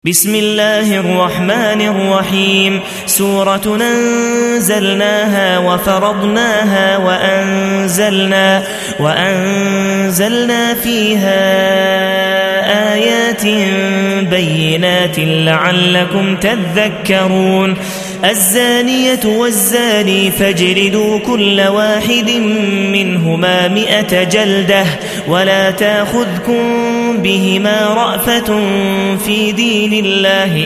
بسم الله الرحمن الرحيم. سورة أنزلناها وفرضناها وأنزلنا فيها آيات بينات لعلكم تذكرون. الزانية والزاني فاجلدوا كل واحد منهما 100 جلدة ولا تأخذكم بهما رأفة في دين الله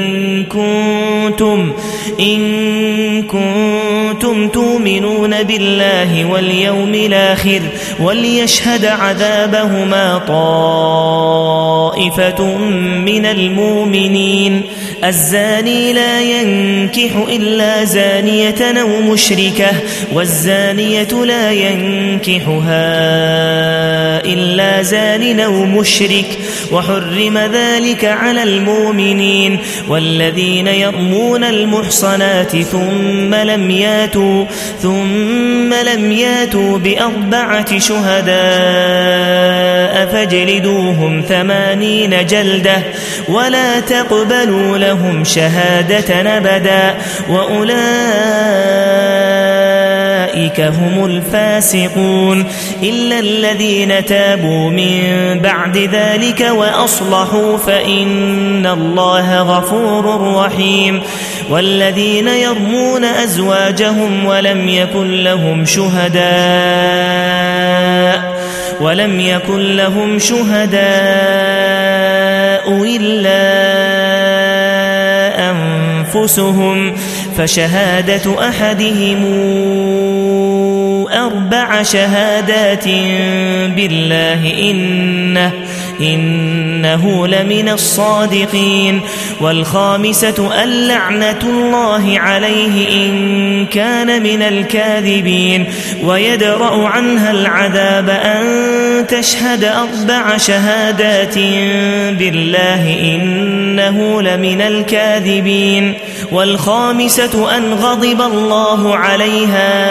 إن كنتم تؤمنون بالله واليوم الآخر وليشهد عذابهما طائفة من المؤمنين. الزاني لا ينكح إلا زانية أو مشركة والزانية لا ينكحها إلا زان أو مشرك وحرم ذلك على المؤمنين. والذين يرمون المحصنات ثم لم ياتوا ب4 شهداء فاجلدوهم 80 جلدة ولا تقبلوا لهم شهادة أبدا وأولئك هم الفاسقون إلا الذين تابوا من بعد ذلك وأصلحوا فإن الله غفور رحيم. والذين يرمون أزواجهم ولم يكن لهم شهداء إلا أنفسهم فشهادة أحدهم 4 شهادات بالله إنه لمن الصادقين. والخامسة اللعنة الله عليه إن كان من الكاذبين ويدرأ عنها العذاب أن تشهد 4 شهادات بالله إنه لمن الكاذبين. والخامسة أن غضب الله عليها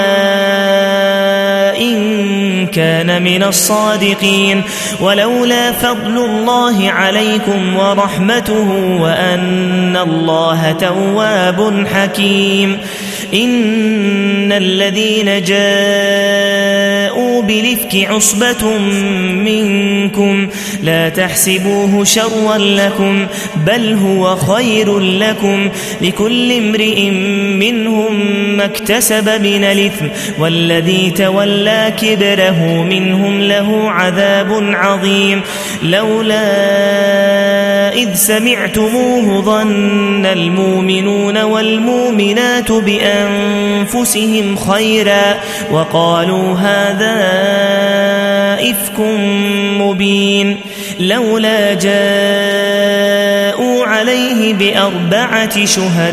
إن كان من الصادقين. ولولا فضل الله عليكم ورحمته وأن الله تواب حكيم. إن الذين جاءوا بالإفك عصبة منكم لا تحسبوه شرا لكم بل هو خير لكم لكل امرئ منهم ما اكتسب من الإثم والذي تولى كبره منهم له عذاب عظيم. لولا إذ سمعتموه ظن المؤمنون والمؤمنات بأنفسهم خيرا وقالوا هذا إفك مبين. لولا جاءوا عليه ب4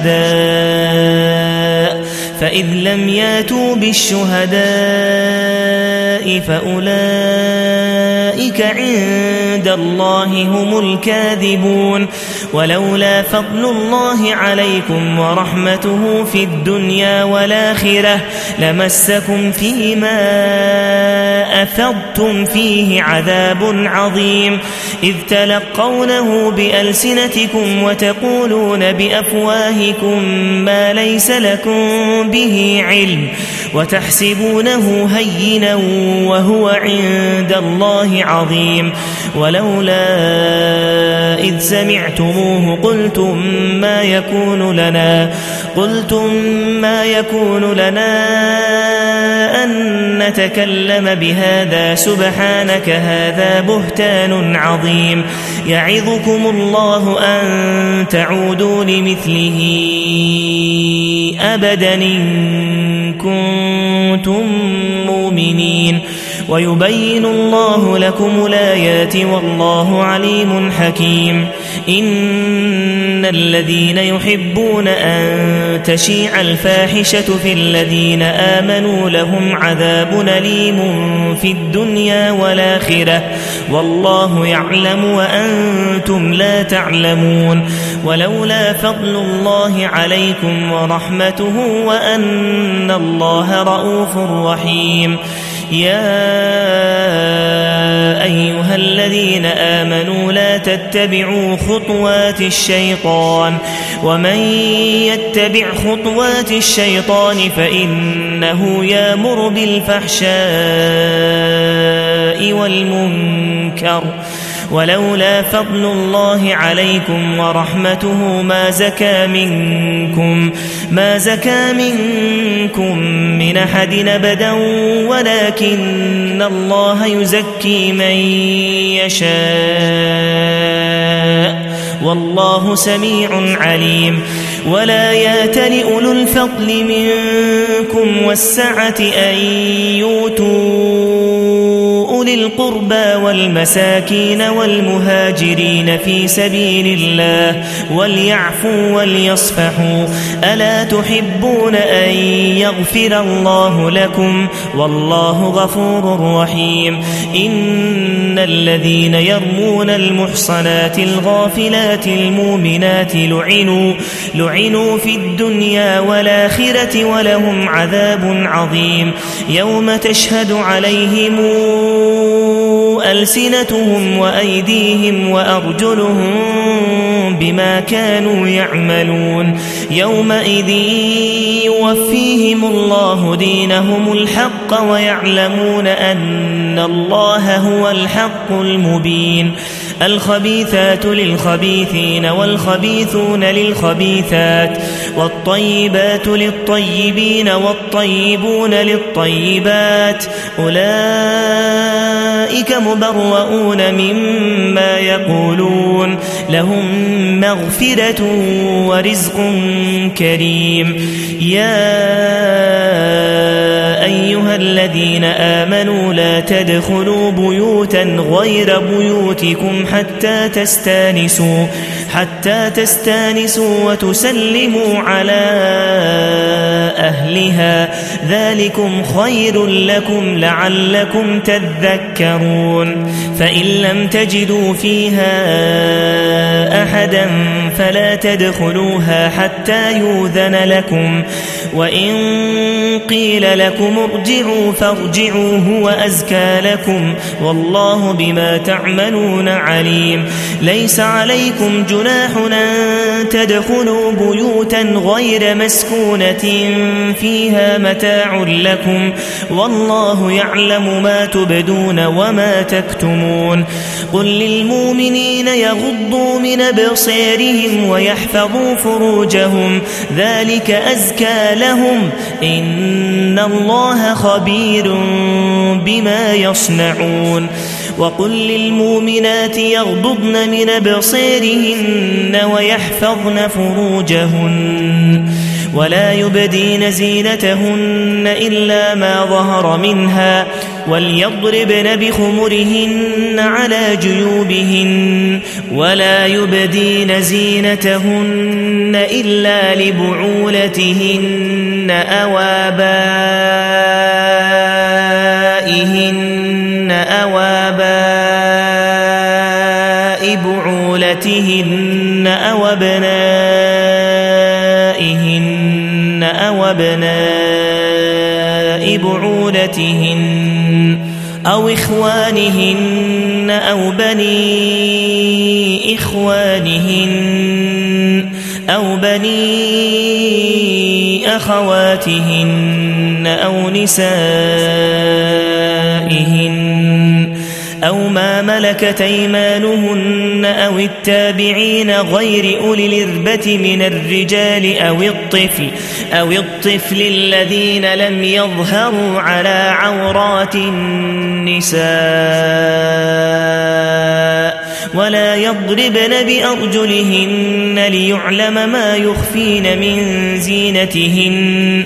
شهداء فإذ لم ياتوا بالشهداء فأولئك عند الله هم الكاذبون. ولولا فضل الله عليكم ورحمته في الدنيا والآخرة لمسكم فيما أفضتم فيه عذاب عظيم إذ تلقونه بألسنتكم وتقولون بأفواهكم ما ليس لكم به علم وتحسبونه هينا وهو عند الله عظيم. ولولا إذ سمعتموه قلتم ما يكون لنا أن نتكلم بهذا سبحانك هذا بهتان عظيم. يعظكم الله أن تعودوا لمثله أبدا إن كنتم مؤمنين ويبين الله لكم الآيات والله عليم حكيم. إن الذين يحبون أن تشيع الفاحشة في الذين آمنوا لهم عذاب أليم في الدنيا والآخرة والله يعلم وأنتم لا تعلمون. ولولا فضل الله عليكم ورحمته وأن الله رؤوف رحيم. يا أيها الذين آمنوا لا تتبعوا خطوات الشيطان ومن يتبع خطوات الشيطان فإنه يأمر بالفحشاء والمنكر ولولا فضل الله عليكم ورحمته ما زكى منكم من أحد أبدا ولكن الله يزكي من يشاء والله سميع عليم ولا يأتل أولو الفضل منكم والسعة أن يؤتوا أولي القربى والمساكين والمهاجرين في سبيل الله وليعفوا وليصفحوا ألا تحبون أن يغفر الله لكم والله غفور رحيم إن الذين يرمون المحصنات الغافلات المؤمنات لعنوا في الدنيا والآخرة ولهم عذاب عظيم يوم تشهد عليهم ألسنتهم وأيديهم وأرجلهم بما كانوا يعملون يومئذ يوفيهم الله دينهم الحق ويعلمون أن الله هو الحق المبين الخبيثات للخبيثين والخبيثون للخبيثات والطيبات للطيبين والطيبون للطيبات أولئك مبرؤون مما يقولون لهم مغفرة ورزق كريم يا أيها الذين آمنوا لا تدخلوا بيوتا غير بيوتكم حتى تستانسوا وتسلموا على أهلها ذلكم خير لكم لعلكم تذكرون فإن لم تجدوا فيها أحدا فلا تدخلوها حتى يؤذن لكم وإن قيل لكم ارجعوا فارجعوا هو أزكى لكم والله بما تعملون عليم ليس عليكم جناح أن تدخلوا بيوتا غير مسكونة فيها متاع لكم والله يعلم ما تبدون وما تكتمون قل للمؤمنين يغضوا من أبصارهم ويحفظوا فروجهم ذلك أزكى لهم إن الله خبير بما يصنعون وقل للمؤمنات يغضضن من أبصارهن ويحفظن فروجهن ولا يبدين زينتهن إلا ما ظهر منها وليضربن بخمرهن على جيوبهن ولا يبدين زينتهن إلا لبعولتهن أو آبائهن بعولتهن أو أبنائهن أو أبناء بعولتهن أو إخوانهن أو بني إخوانهن أو بني أخواتهن أو نسائهن أو ما ملكت أيمانهن أو التابعين غير أولي الإربة من الرجال أو الطفل الذين لم يظهروا على عورات النساء ولا يضربن بأرجلهن ليعلم ما يخفين من زينتهن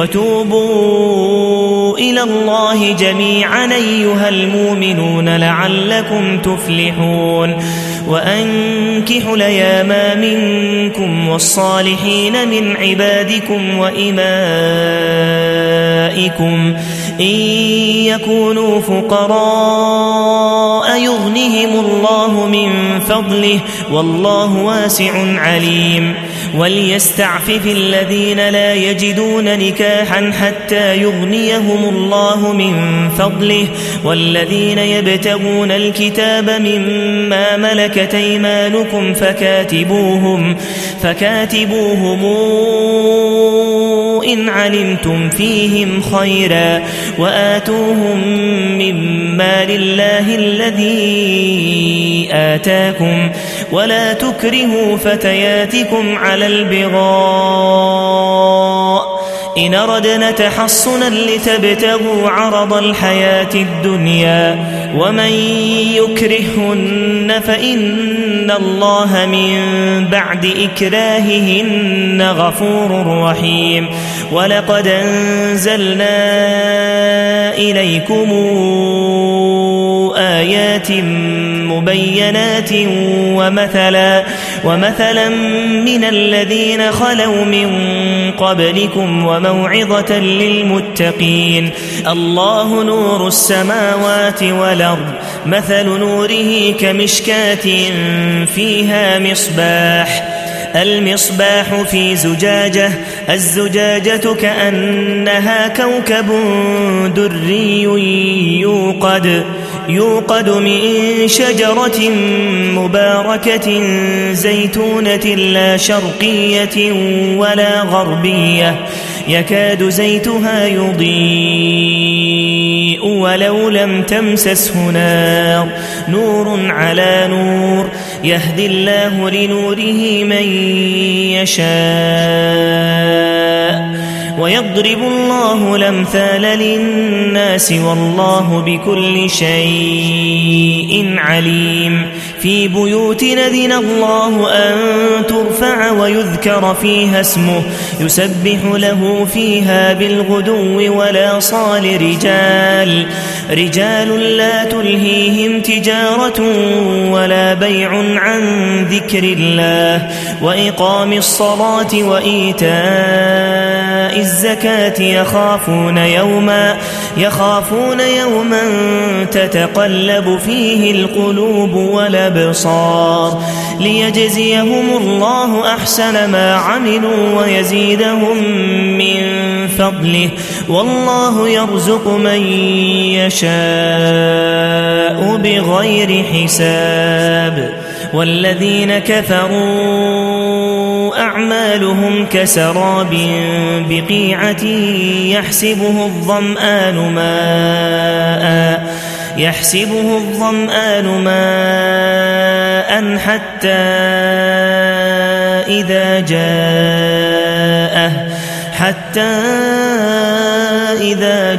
وتوبوا إلى الله جميعا أيها المؤمنون لعلكم تفلحون وأنكحوا الأيام منكم والصالحين من عبادكم وإمائكم إن يكونوا فقراء يغنهم الله من فضله والله واسع عليم وليستعفف الذين لا يجدون نكاحا حتى يغنيهم الله من فضله والذين يبتغون الكتاب مما ملكت أيمانكم فكاتبوهم إن علمتم فيهم خيرا وآتوهم مما لله الذي آتاكم ولا تكرهوا فتياتكم على البغاء إن أردنا تحصنا لتبتغوا عرض الحياة الدنيا ومن يكرهن فإن الله من بعد إكراههن غفور رحيم ولقد أنزلنا إليكم آيات مبينات ومثلا من الذين خلوا من قبلكم وموعظة للمتقين الله نور السماوات والأرض مثل نوره كمشكاة فيها المصباح في زجاجة الزجاجة كأنها كوكب دري يوقد من شجرة مباركة زيتونة لا شرقية ولا غربية يكاد زيتها يضيء ولو لم تمسسه نار نور على نور يهدي الله لنوره من يشاء ويضرب الله الأمثال للناس والله بكل شيء عليم في بيوت أذن الله أن ترفع ويذكر فيها اسمه يسبح له فيها بالغدو والآصال رجال لا تلهيهم تجارة ولا بيع عن ذكر الله وإقام الصلاة وإيتاء الزكاة يخافون يوما تتقلب فيه القلوب والأبصار ليجزيهم الله أحسن ما عملوا ويزيدهم من فضله والله يرزق من يشاء بغير حساب والذين كفروا أعمالهم كسراب بقيعة يحسبه الظمآن ماء حتى إذا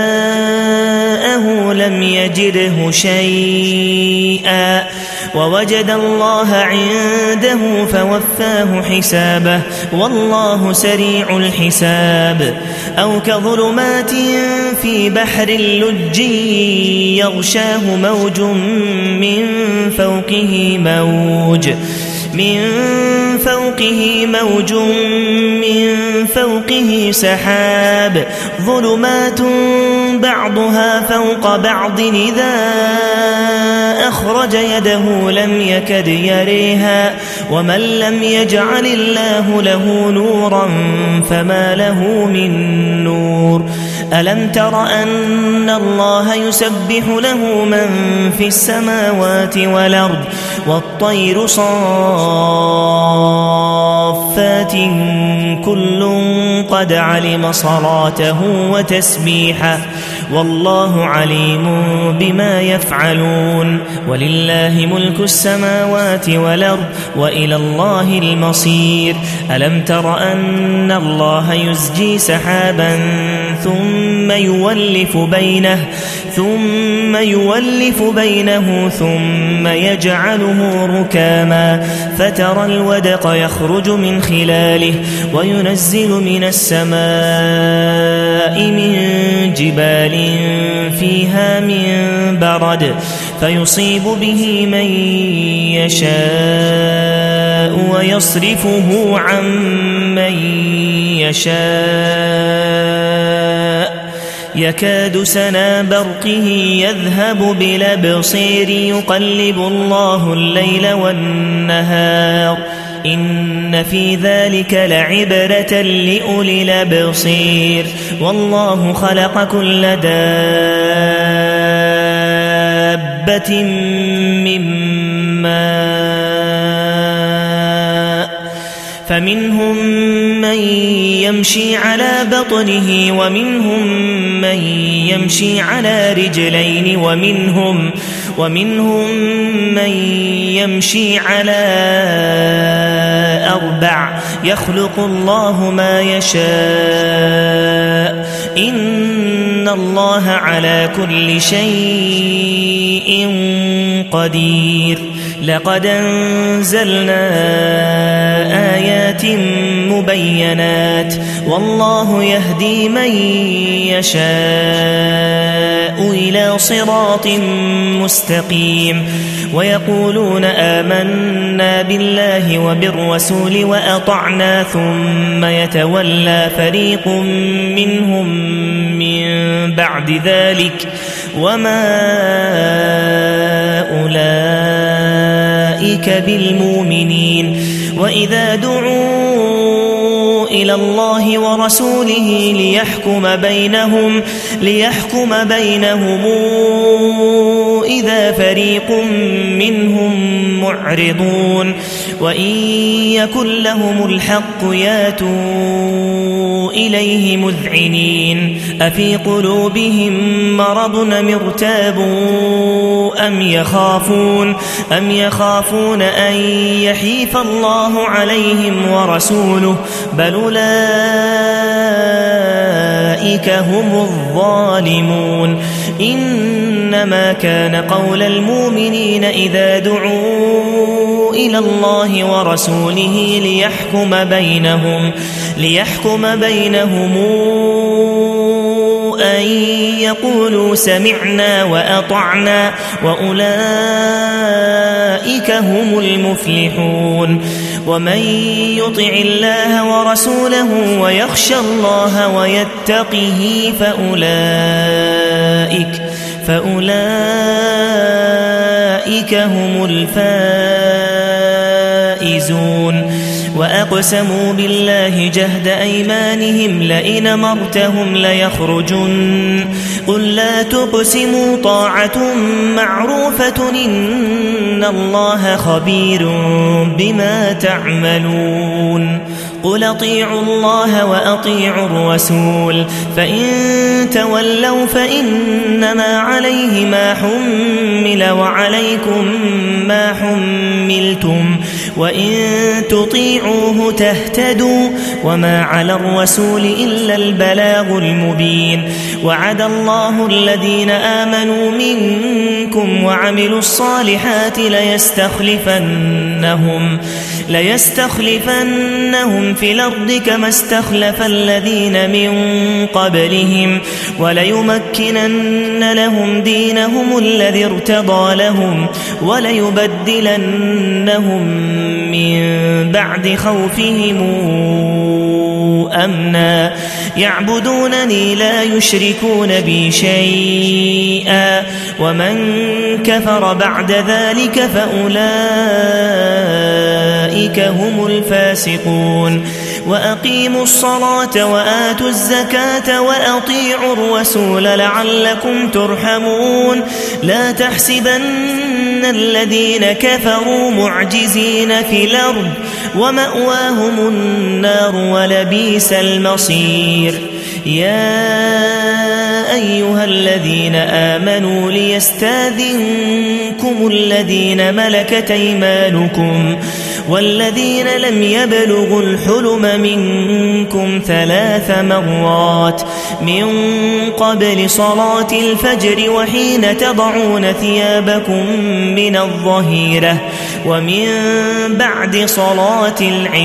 جاءه لم يجده شيئا ووجد الله عنده فوفاه حسابه والله سريع الحساب أو كظلمات في بحر اللج يغشاه موج من فوقه سحاب ظلمات بعضها فوق بعض إذا أخرج يده لم يكد يريها ومن لم يجعل الله له نورا فما له من نور ألم تر أن الله يسبح له من في السماوات والأرض والطير صافات كل قد علم صلاته وتسبيحه والله عليم بما يفعلون ولله ملك السماوات والأرض وإلى الله المصير ألم تر أن الله يزجي سحابا ثم يولف بينه ثم يجعله ركاما فترى الودق يخرج من خلاله وينزل من السماء من جبال فيها من برد فيصيب به من يشاء ويصرفه عن من يشاء يكاد سنا برقه يذهب بالأبصير يقلب الله الليل والنهار إن في ذلك لعبرة لأولي الأبصير والله خلق كل دابة من ماء فمنهم من يمشي على بطنه ومنهم من يمشي على رجلين ومنهم من يمشي على 4 يخلق الله ما يشاء إن الله على كل شيء قدير لقد أنزلنا آيات مبينات والله يهدي من يشاء إلى صراط مستقيم ويقولون آمنا بالله وبالرسول وأطعنا ثم يتولى فريق منهم من بعد ذلك وما أولئك بالمؤمنين وإذا دعوا إلى الله ورسوله ليحكم بينهم إذا فريق منهم معرضون وإن يكن لهم الحق ياتوا إليه مذعنين أفي قلوبهم مرض أم ارتابوا أم يخافون أن يحيف الله عليهم ورسوله بل أولئك هم الظالمون إنما كان قول المؤمنين إذا دعوا إلى الله ورسوله ليحكم بينهم أن يقولوا سمعنا وأطعنا وأولئك هم المفلحون ومن يطع الله ورسوله ويخشى الله ويتقه فأولئك هم الفائزون وأقسموا بالله جهد أيمانهم لئن أمرتهم ليخرجن قل لا تقسموا طاعة معروفة إن الله خبير بما تعملون قل اطيعوا الله وأطيعوا الرسول فإن تولوا فإنما عليه ما حمل وعليكم ما حملتم وإن تطيعوه تهتدوا وما على الرسول إلا البلاغ المبين وعد الله الذين آمنوا منكم وعملوا الصالحات ليستخلفنهم في الأرض كما استخلف الذين من قبلهم وليمكنن لهم دينهم الذي ارتضى لهم وليبدلنهم من بعد خوفهم أمنا يعبدونني لا يشركون بي شيئا ومن كفر بعد ذلك فأولئك هم الفاسقون وأقيموا الصلاة وآتوا الزكاة وأطيعوا الرسول لعلكم ترحمون لا تحسبن الذين كفروا معجزين في الأرض ومأواهم النار ولبئس المصير يا أيها الذين آمنوا ليستاذنكم الذين ملكت أيمانكم والذين لم يبلغوا الحلم منكم 3 مرات من قبل صلاة الفجر وحين تضعون ثيابكم من الظهيرة ومن بعد صلاة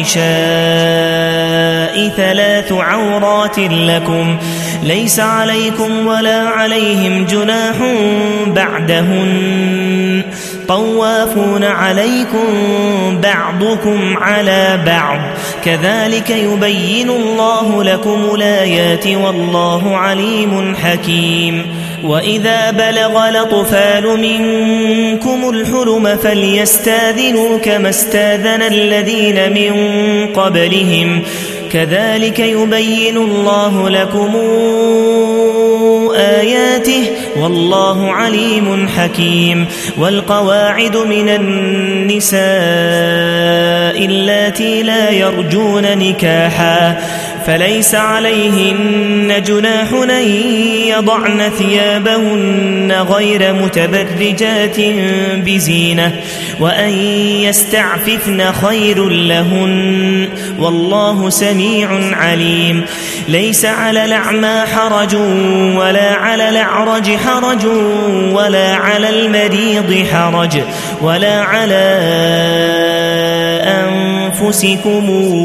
العشاء 3 عورات لكم ليس عليكم ولا عليهم جناح بعدهن طوافون عليكم بعضكم على بعض كذلك يبين الله لكم الآيات والله عليم حكيم وإذا بلغ الأطفال منكم الحلم فليستاذنوا كما استاذن الذين من قبلهم كذلك يبين الله لكم آياته والله عليم حكيم والقواعد من النساء اللاتي لا يرجون نكاحا فليس عليهن جناح أن يضعن ثيابهن غير متبرجات بزينة وأن يستعففن خير لهن والله سميع عليم ليس على الأعمى حرج ولا على الأعرج حرج ولا على المريض حرج ولا على أنفسكم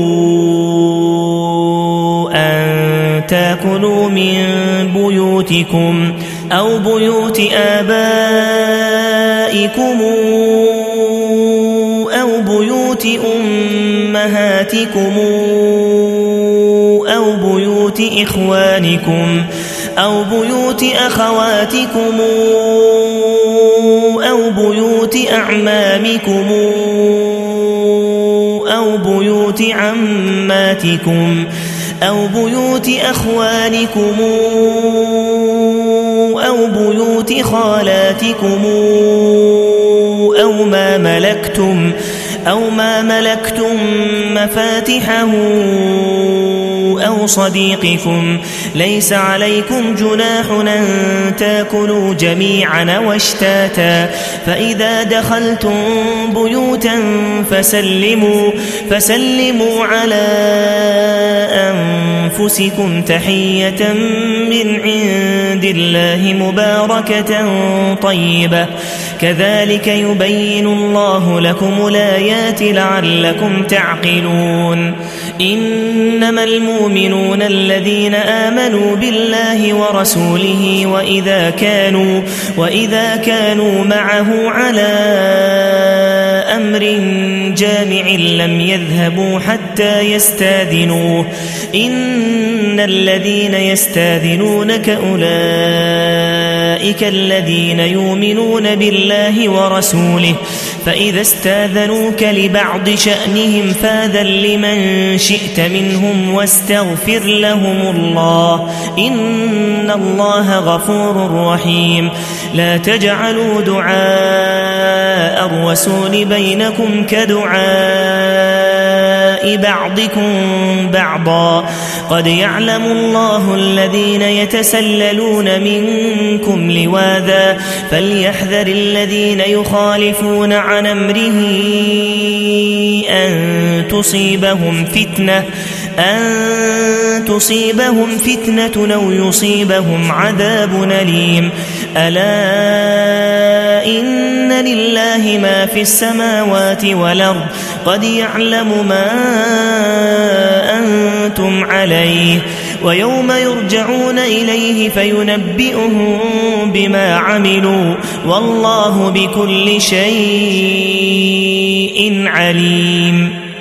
أن تأكلوا من بيوتكم أو بيوت آبائكم أو بيوت أمهاتكم أو بيوت إخوانكم أو بيوت أخواتكم أو بيوت أعمامكم أو بيوت عماتكم أو بيوت أخوانكم أو بيوت خالاتكم أو ما ملكتم مفاتحه أو صديقكم ليس عليكم جناح أن تأكلوا جميعا واشتاتا فإذا دخلتم بيوتا فسلموا على أنفسكم تحية من عند الله مباركة طيبة كذلك يبين الله لكم الآيات لعلكم تعقلون إنما المؤمنون الذين آمنوا بالله ورسوله وإذا كانوا معه على أمر جامع لم يذهبوا حتى يستاذنوه إن الذين يستاذنونك أولئك الذين يؤمنون بالله ورسوله فإذا استاذنوك لبعض شأنهم فاذن لمن شئت منهم واستغفر لهم الله إن الله غفور رحيم لا تجعلوا دعاء الرسول بينكم كدعاء بعضكم بعضا قد يعلم الله الذين يتسللون منكم لواذا فليحذر الذين يخالفون عن أمره أن تصيبهم فتنة أو يصيبهم عذاب أليم ألا إن لله ما في السماوات والأرض قد يعلم ما أنتم عليه ويوم يرجعون إليه فينبئهم بما عملوا والله بكل شيء عليم